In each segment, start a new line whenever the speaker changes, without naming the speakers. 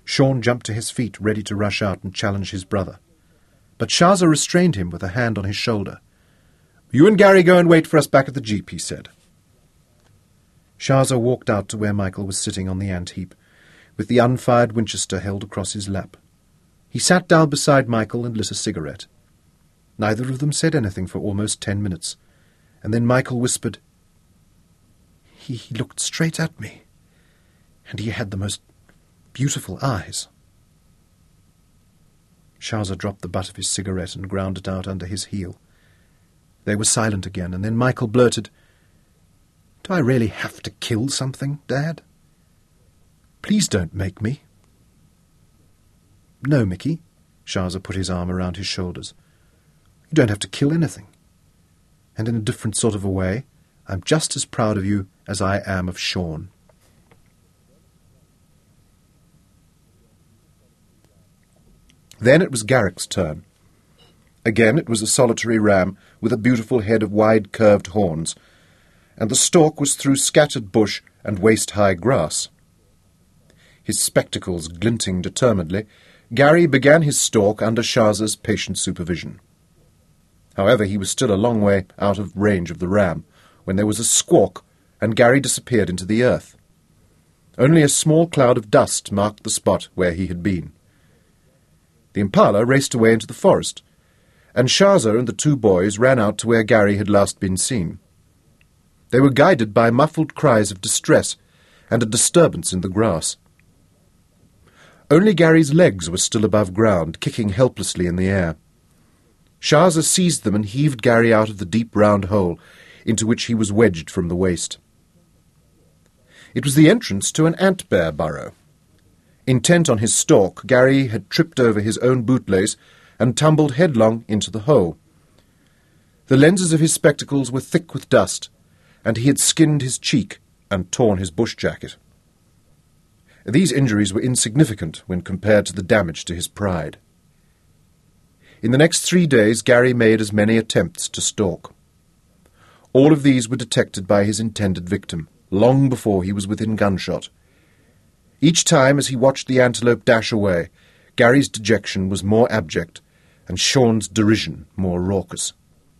Shaun jumped to his feet, ready to rush out and challenge his brother. But Shaza restrained him with a hand on his shoulder. "You and Gary go and wait for us back at the jeep," he said. Shaza walked out to where Michael was sitting on the ant-heap, with the unfired Winchester held across his lap. He sat down beside Michael and lit a cigarette. Neither of them said anything for almost 10 minutes, and then Michael whispered, He looked straight at me, and he had the most beautiful eyes." Shaza dropped the butt of his cigarette and ground it out under his heel. They were silent again, and then Michael blurted, "Do I really have to kill something, Dad? Please don't make me." "No, Mickey." Shaza put his arm around his shoulders. "You don't have to kill anything. And in a different sort of a way, I'm just as proud of you as I am of Shaun." Then it was Garrick's turn. Again it was a solitary ram with a beautiful head of wide curved horns, and the stalk was through scattered bush and waist-high grass. His spectacles glinting determinedly, Gary began his stalk under Shaza's patient supervision. However, he was still a long way out of range of the ram, when there was a squawk, and Gary disappeared into the earth. Only a small cloud of dust marked the spot where he had been. The impala raced away into the forest, and Shaza and the two boys ran out to where Gary had last been seen. They were guided by muffled cries of distress and a disturbance in the grass. Only Gary's legs were still above ground, kicking helplessly in the air. Shaza seized them and heaved Gary out of the deep round hole into which he was wedged from the waist. It was the entrance to an ant-bear burrow. Intent on his stalk, Gary had tripped over his own bootlace and tumbled headlong into the hole. The lenses of his spectacles were thick with dust, and he had skinned his cheek and torn his bush jacket. These injuries were insignificant when compared to the damage to his pride. In the next 3 days, Gary made as many attempts to stalk. All of these were detected by his intended victim, long before he was within gunshot. Each time as he watched the antelope dash away, Gary's dejection was more abject, and Shaun's derision more raucous.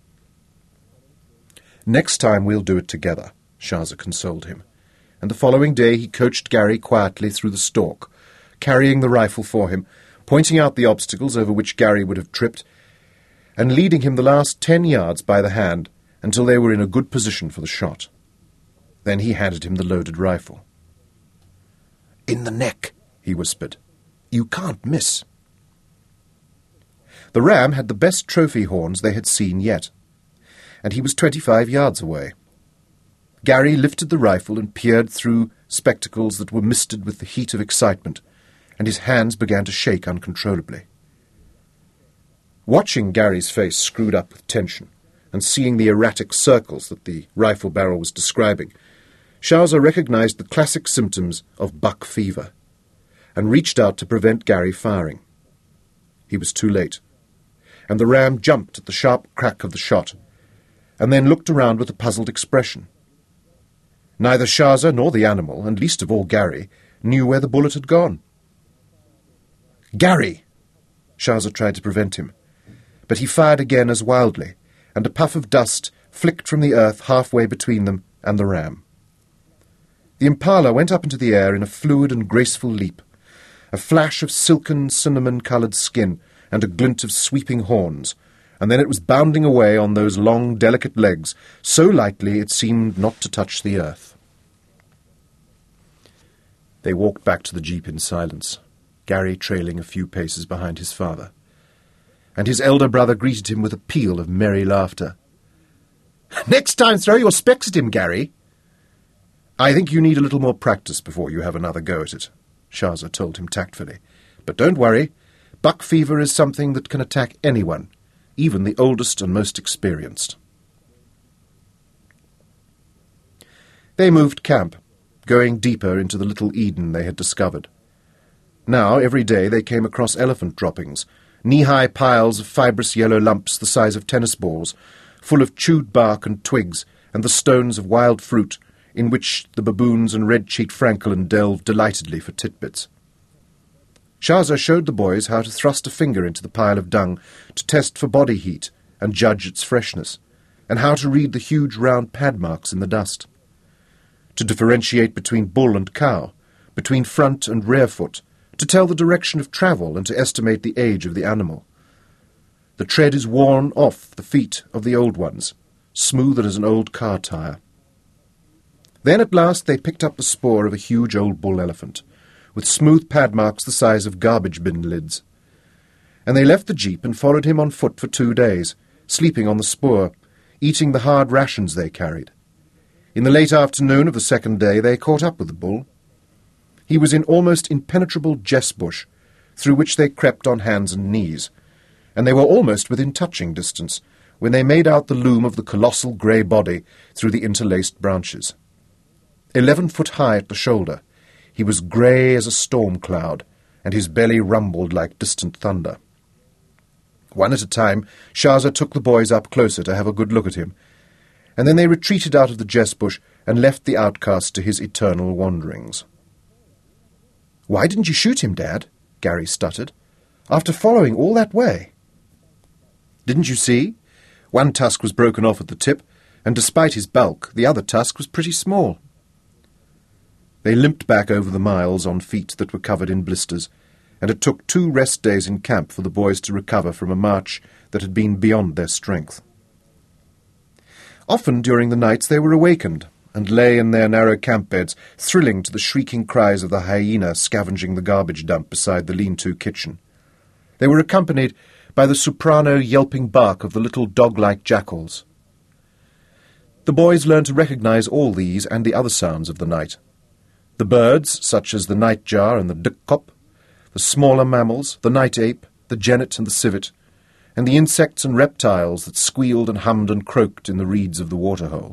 "Next time we'll do it together," Shaza consoled him, and the following day he coached Gary quietly through the stalk, carrying the rifle for him, pointing out the obstacles over which Gary would have tripped, and leading him the last 10 yards by the hand until they were in a good position for the shot. Then he handed him the loaded rifle. "In the neck," he whispered. "You can't miss." The ram had the best trophy horns they had seen yet, and he was 25 yards away. Gary lifted the rifle and peered through spectacles that were misted with the heat of excitement, and his hands began to shake uncontrollably. Watching Gary's face screwed up with tension, and seeing the erratic circles that the rifle barrel was describing, Shaza recognized the classic symptoms of buck fever, and reached out to prevent Gary firing. He was too late, and the ram jumped at the sharp crack of the shot, and then looked around with a puzzled expression. Neither Shaza nor the animal, and least of all Gary, knew where the bullet had gone. "Gary!" Shaza tried to prevent him, but he fired again as wildly, and a puff of dust flicked from the earth halfway between them and the ram. The impala went up into the air in a fluid and graceful leap, a flash of silken cinnamon-coloured skin and a glint of sweeping horns, and then it was bounding away on those long, delicate legs, so lightly it seemed not to touch the earth. They walked back to the jeep in silence, Gary trailing a few paces behind his father, and his elder brother greeted him with a peal of merry laughter. "Next time throw your specs at him, Gary." "I think you need a little more practice before you have another go at it," Shaza told him tactfully. "But don't worry, buck fever is something that can attack anyone, even the oldest and most experienced." They moved camp, going deeper into the little Eden they had discovered. Now, every day, they came across elephant droppings, knee-high piles of fibrous yellow lumps the size of tennis balls, full of chewed bark and twigs and the stones of wild fruit, in which the baboons and red-cheeked francolin delved delightedly for titbits. Shahza showed the boys how to thrust a finger into the pile of dung to test for body heat and judge its freshness, and how to read the huge round pad marks in the dust, to differentiate between bull and cow, between front and rear foot, to tell the direction of travel and to estimate the age of the animal. The tread is worn off the feet of the old ones, smooth as an old car tyre. Then at last they picked up the spoor of a huge old bull elephant, with smooth pad marks the size of garbage bin lids. And they left the jeep and followed him on foot for 2 days, sleeping on the spoor, eating the hard rations they carried. In the late afternoon of the second day they caught up with the bull. He was in almost impenetrable jess bush, through which they crept on hands and knees, and they were almost within touching distance when they made out the loom of the colossal grey body through the interlaced branches. 11 foot high at the shoulder, he was grey as a storm cloud, and his belly rumbled like distant thunder. One at a time, Shahza took the boys up closer to have a good look at him, and then they retreated out of the jess bush and left the outcast to his eternal wanderings. "Why didn't you shoot him, Dad?" Gary stuttered. "After following all that way?" "Didn't you see? One tusk was broken off at the tip, and despite his bulk, the other tusk was pretty small." They limped back over the miles on feet that were covered in blisters, and it took 2 rest days in camp for the boys to recover from a march that had been beyond their strength. Often during the nights they were awakened, and lay in their narrow camp beds, thrilling to the shrieking cries of the hyena scavenging the garbage dump beside the lean-to kitchen. They were accompanied by the soprano yelping bark of the little dog-like jackals. The boys learned to recognize all these and the other sounds of the night. The birds, such as the nightjar and the duckkop, the smaller mammals, the night ape, the genet and the civet, and the insects and reptiles that squealed and hummed and croaked in the reeds of the waterhole.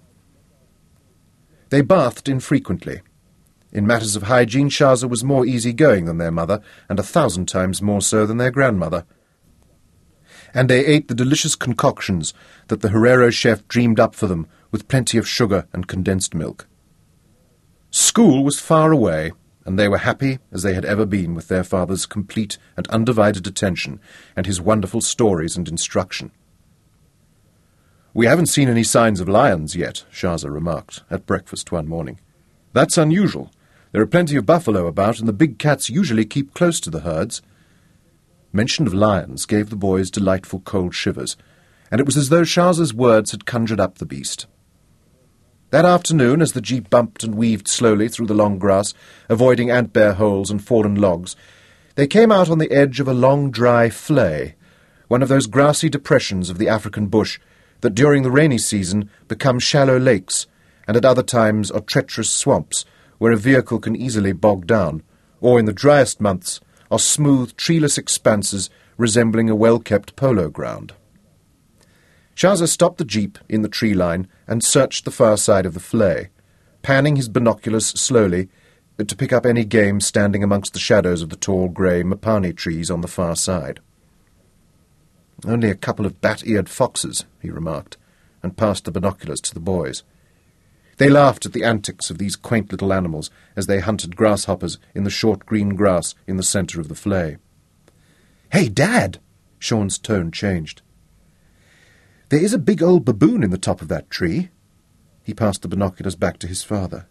They bathed infrequently. In matters of hygiene, Shahza was more easy-going than their mother, and 1,000 times more so than their grandmother. And they ate the delicious concoctions that the Herero chef dreamed up for them, with plenty of sugar and condensed milk. School was far away, and they were happy as they had ever been with their father's complete and undivided attention and his wonderful stories and instruction. "We haven't seen any signs of lions yet," Shahza remarked at breakfast one morning. "That's unusual. There are plenty of buffalo about, and the big cats usually keep close to the herds." Mention of lions gave the boys delightful cold shivers, and it was as though Shahza's words had conjured up the beast. That afternoon, as the jeep bumped and weaved slowly through the long grass, avoiding ant-bear holes and fallen logs, they came out on the edge of a long, dry flay, one of those grassy depressions of the African bush that during the rainy season become shallow lakes and at other times are treacherous swamps where a vehicle can easily bog down, or in the driest months are smooth, treeless expanses resembling a well-kept polo ground. Shahza stopped the jeep in the tree line and searched the far side of the flay, panning his binoculars slowly to pick up any game standing amongst the shadows of the tall grey mapani trees on the far side. "Only a couple of bat-eared foxes," he remarked, and passed the binoculars to the boys. They laughed at the antics of these quaint little animals as they hunted grasshoppers in the short green grass in the centre of the flay. "Hey, Dad!" Sean's tone changed. "There is a big old baboon in the top of that tree." He passed the binoculars back to his father.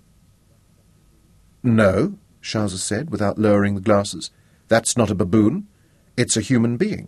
"No," Shahza said, without lowering the glasses. "That's not a baboon. It's a human being."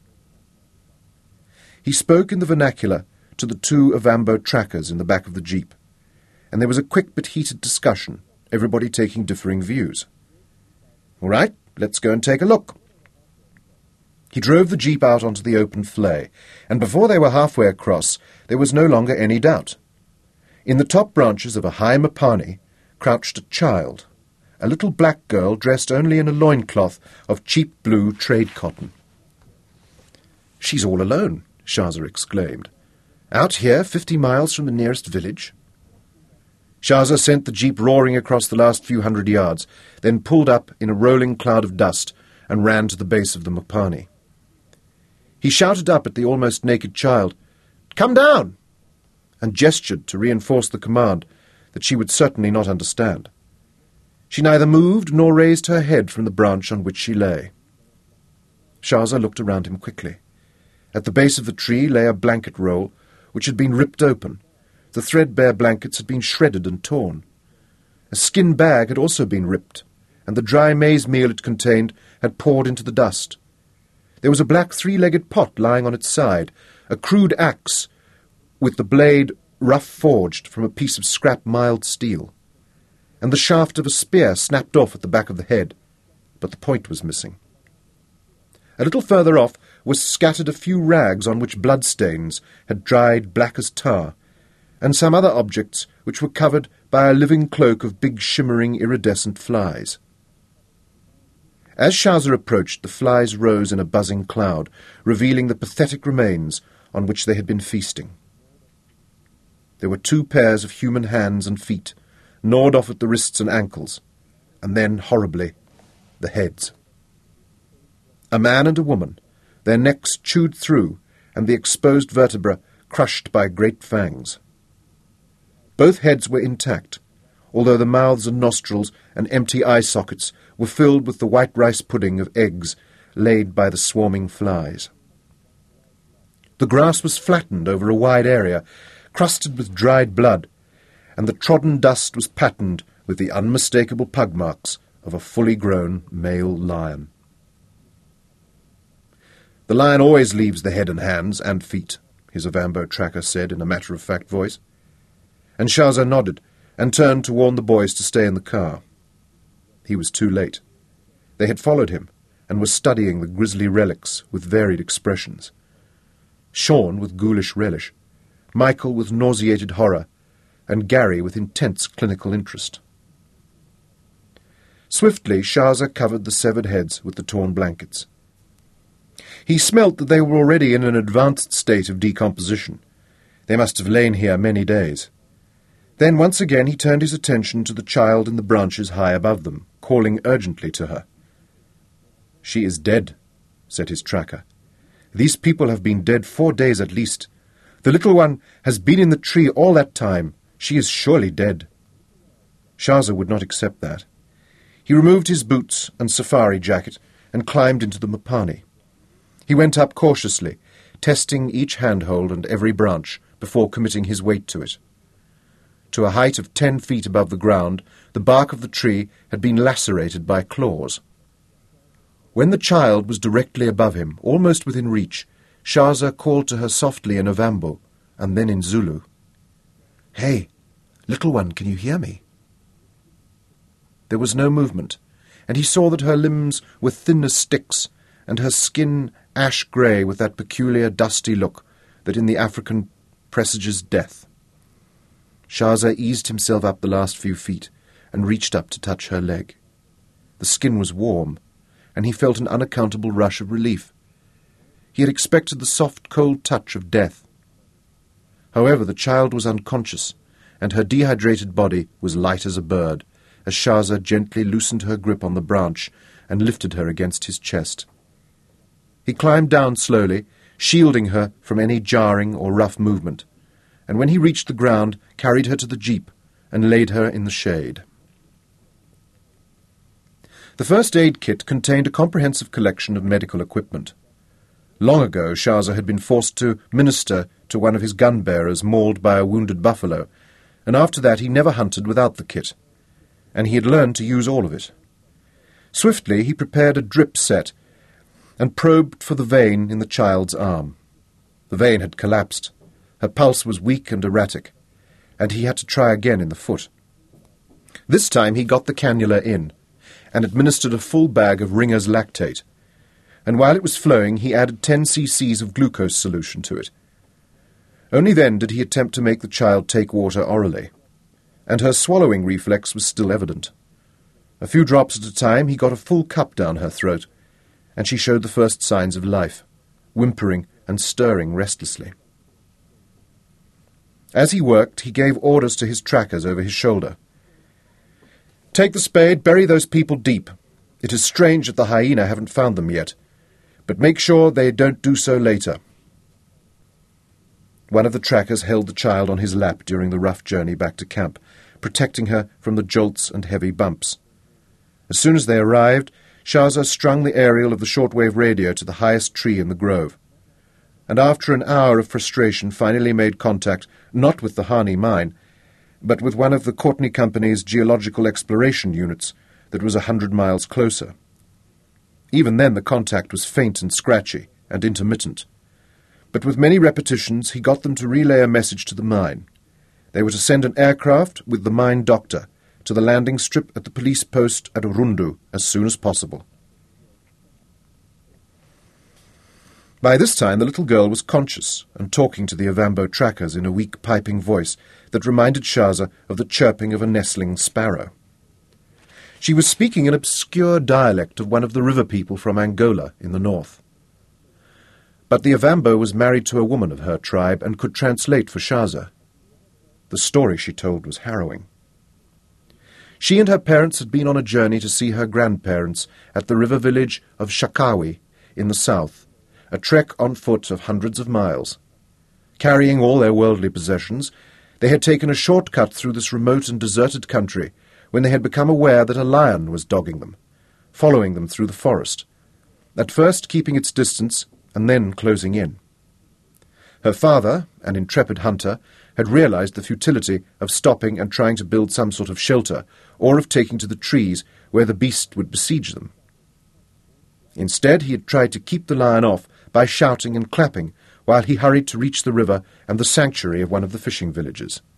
He spoke in the vernacular to the 2 Ovambo trackers in the back of the jeep, and there was a quick but heated discussion, everybody taking differing views. "All right, let's go and take a look." He drove the jeep out onto the open flay, and before they were halfway across, there was no longer any doubt. In the top branches of a high mapani crouched a child, a little black girl dressed only in a loincloth of cheap blue trade cotton. "She's all alone," Shahza exclaimed. "Out here, 50 miles from the nearest village." Shahza sent the jeep roaring across the last few hundred yards, then pulled up in a rolling cloud of dust and ran to the base of the mapani. He shouted up at the almost naked child, "Come down!" and gestured to reinforce the command that she would certainly not understand. She neither moved nor raised her head from the branch on which she lay. Shahza looked around him quickly. At the base of the tree lay a blanket roll, which had been ripped open. The threadbare blankets had been shredded and torn. A skin bag had also been ripped, and the dry maize meal it contained had poured into the dust. There was a black three-legged pot lying on its side, a crude axe with the blade rough forged from a piece of scrap mild steel, and the shaft of a spear snapped off at the back of the head, but the point was missing. A little further off was scattered a few rags on which bloodstains had dried black as tar, and some other objects which were covered by a living cloak of big shimmering iridescent flies. As Shahza approached, the flies rose in a buzzing cloud, revealing the pathetic remains on which they had been feasting. There were 2 pairs of human hands and feet, gnawed off at the wrists and ankles, and then, horribly, the heads. A man and a woman, their necks chewed through, and the exposed vertebra crushed by great fangs. Both heads were intact, although the mouths and nostrils and empty eye sockets were filled with the white rice pudding of eggs laid by the swarming flies. The grass was flattened over a wide area, crusted with dried blood, and the trodden dust was patterned with the unmistakable pug marks of a fully grown male lion. "The lion always leaves the head and hands and feet," his Ovambo tracker said in a matter-of-fact voice. And Shahza nodded and turned to warn the boys to stay in the car. He was too late. They had followed him and were studying the grisly relics with varied expressions. Sean with ghoulish relish, Michael with nauseated horror, and Gary with intense clinical interest. Swiftly, Shahza covered the severed heads with the torn blankets. He smelt that they were already in an advanced state of decomposition. They must have lain here many days. Then once again he turned his attention to the child in the branches high above them, calling urgently to her. "She is dead," said his tracker. "These people have been dead 4 days at least. The little one has been in the tree all that time. She is surely dead." Shahza would not accept that. He removed his boots and safari jacket and climbed into the Mopani. He went up cautiously, testing each handhold and every branch before committing his weight to it. To a height of 10 feet above the ground, the bark of the tree had been lacerated by claws. When the child was directly above him, almost within reach, Shahza called to her softly in Ovambo, and then in Zulu. "Hey, little one, can you hear me?" There was no movement, and he saw that her limbs were thin as sticks, and her skin ash-grey with that peculiar dusty look that in the African presages death. Shahza eased himself up the last few feet and reached up to touch her leg. The skin was warm, and he felt an unaccountable rush of relief. He had expected the soft, cold touch of death. However, the child was unconscious, and her dehydrated body was light as a bird, as Shahza gently loosened her grip on the branch and lifted her against his chest. He climbed down slowly, shielding her from any jarring or rough movement, and when he reached the ground, carried her to the jeep and laid her in the shade. The first aid kit contained a comprehensive collection of medical equipment. Long ago, Shahza had been forced to minister to one of his gun-bearers mauled by a wounded buffalo, and after that he never hunted without the kit, and he had learned to use all of it. Swiftly he prepared a drip set and probed for the vein in the child's arm. The vein had collapsed. Her pulse was weak and erratic, and he had to try again in the foot. This time he got the cannula in, and administered a full bag of Ringer's lactate, and while it was flowing he added 10 cc's of glucose solution to it. Only then did he attempt to make the child take water orally, and her swallowing reflex was still evident. A few drops at a time he got a full cup down her throat, and she showed the first signs of life, whimpering and stirring restlessly. As he worked, he gave orders to his trackers over his shoulder. "Take the spade, bury those people deep. It is strange that the hyena haven't found them yet, but make sure they don't do so later." One of the trackers held the child on his lap during the rough journey back to camp, protecting her from the jolts and heavy bumps. As soon as they arrived, Shahza strung the aerial of the shortwave radio to the highest tree in the grove, and after an hour of frustration finally made contact not with the Hani mine, but with one of the Courtney Company's geological exploration units that was 100 miles closer. Even then the contact was faint and scratchy and intermittent, but with many repetitions he got them to relay a message to the mine. They were to send an aircraft with the mine doctor to the landing strip at the police post at Rundu as soon as possible. By this time the little girl was conscious and talking to the Ovambo trackers in a weak piping voice that reminded Shahza of the chirping of a nestling sparrow. She was speaking an obscure dialect of one of the river people from Angola in the north. But the Ovambo was married to a woman of her tribe and could translate for Shahza. The story she told was harrowing. She and her parents had been on a journey to see her grandparents at the river village of Shakawi in the south, a trek on foot of hundreds of miles. Carrying all their worldly possessions, they had taken a shortcut through this remote and deserted country when they had become aware that a lion was dogging them, following them through the forest, at first keeping its distance and then closing in. Her father, an intrepid hunter, had realized the futility of stopping and trying to build some sort of shelter, or of taking to the trees where the beast would besiege them. Instead, he had tried to keep the lion off by shouting and clapping while he hurried to reach the river and the sanctuary of one of the fishing villages.